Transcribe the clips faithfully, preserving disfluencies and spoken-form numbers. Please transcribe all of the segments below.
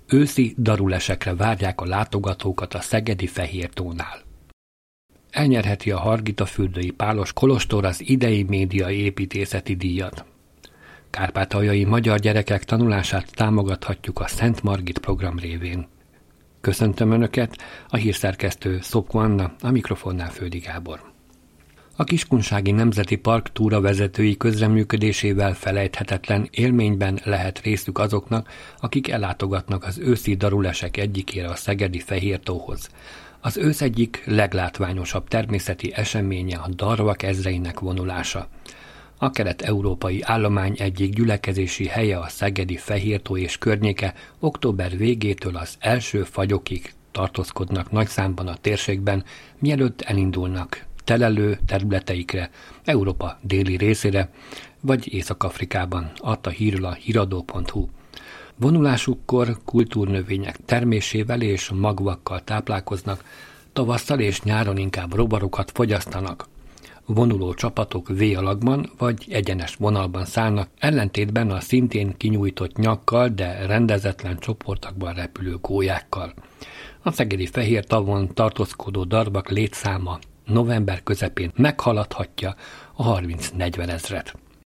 őszi darulesekre várják a látogatókat a szegedi Fehértónál. Elnyerheti a Hargitafürdői Pálos Kolostor az idei média építészeti díjat. Kárpátaljai magyar gyerekek tanulását támogathatjuk a Szent Margit program révén. Köszöntöm Önöket, a hírszerkesztő Szopko Anna, a mikrofonnál Földi Gábor. A Kiskunsági Nemzeti Park túravezetői közreműködésével felejthetetlen élményben lehet részük azoknak, akik ellátogatnak az őszi darulesek egyikére a szegedi Fehértóhoz. Az ősz egyik leglátványosabb természeti eseménye a darvak ezreinek vonulása. A kelet-európai állomány egyik gyülekezési helye a szegedi Fehértó és környéke október végétől az első fagyokig tartózkodnak nagy számban a térségben, mielőtt elindulnak telelő területeikre, Európa déli részére, vagy Észak-Afrikában, adta hírül a híradó pont hu. Vonulásukkor kultúrnövények termésével és magvakkal táplálkoznak, tavasszal és nyáron inkább rovarokat fogyasztanak. Vonuló csapatok V-alakban vagy egyenes vonalban szállnak, ellentétben a szintén kinyújtott nyakkal, de rendezetlen csoportokban repülő gólyákkal. A szegedi Fehértavon tartózkodó darvak létszáma november közepén meghaladhatja a harminc-negyven ezret.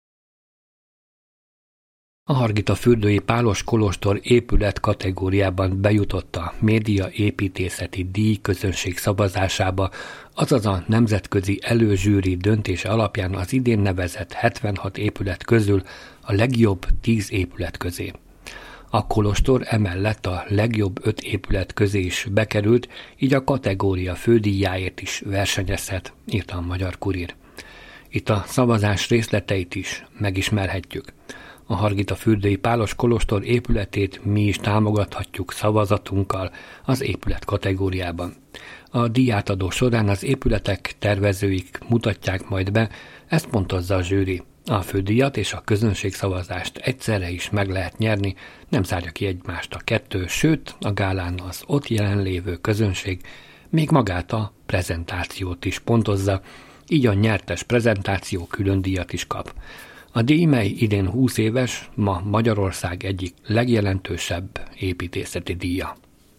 A Hargitafürdői Pálos Kolostor épület kategóriában bejutott a média építészeti díj közönség szavazásába, azaz a nemzetközi előzsűri döntése alapján az idén nevezett hetvenhat épület közül a legjobb tíz épület közé. A kolostor emellett a legjobb öt épület közé is bekerült, így a kategória fődíjáért is versenyezhet, írta a Magyar Kurír. Itt a szavazás részleteit is megismerhetjük. A Hargitafürdői Pálos Kolostor épületét mi is támogathatjuk szavazatunkkal az épület kategóriában. A díjátadó során az épületek tervezőik mutatják majd be, ezt pontozza a zsűri. A fődíjat és a közönségszavazást egyszerre is meg lehet nyerni, nem zárja ki egymást a kettő, sőt, a gálán az ott jelenlévő közönség még magát a prezentációt is pontozza, így a nyertes prezentáció külön díjat is kap. A díj, mely idén húsz éves, ma Magyarország egyik legjelentősebb építészeti díja.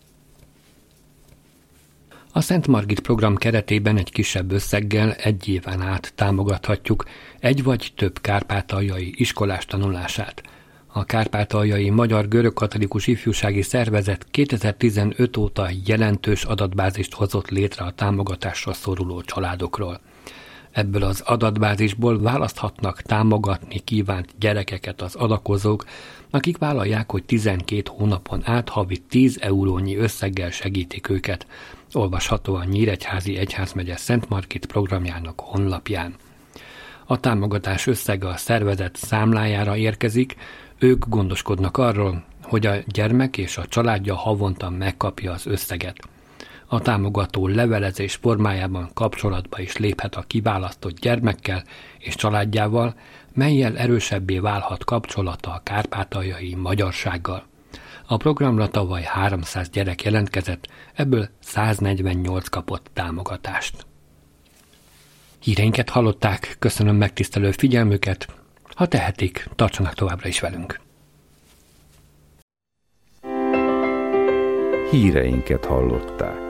A Szent Margit program keretében egy kisebb összeggel egy éven át támogathatjuk egy vagy több kárpátaljai iskolás tanulását. A Kárpátaljai Magyar Görögkatolikus Ifjúsági Szervezet kétezer-tizenöt óta jelentős adatbázist hozott létre a támogatásra szoruló családokról. Ebből az adatbázisból választhatnak támogatni kívánt gyerekeket az adakozók, akik vállalják, hogy tizenkét hónapon át havi tíz eurónyi összeggel segítik őket. Olvasható a Nyíregyházi Egyházmegye Szent Margit programjának honlapján. A támogatás összege a szervezet számlájára érkezik, ők gondoskodnak arról, hogy a gyermek és a családja havonta megkapja az összeget. A támogató levelezés formájában kapcsolatba is léphet a kiválasztott gyermekkel és családjával, mellyel erősebbé válhat kapcsolata a kárpátaljai magyarsággal. A programra tavaly háromszáz gyerek jelentkezett, ebből száznegyvennyolc kapott támogatást. Híreinket hallották, köszönöm megtisztelő figyelmüket, ha tehetik, tartsanak továbbra is velünk. Híreinket hallották.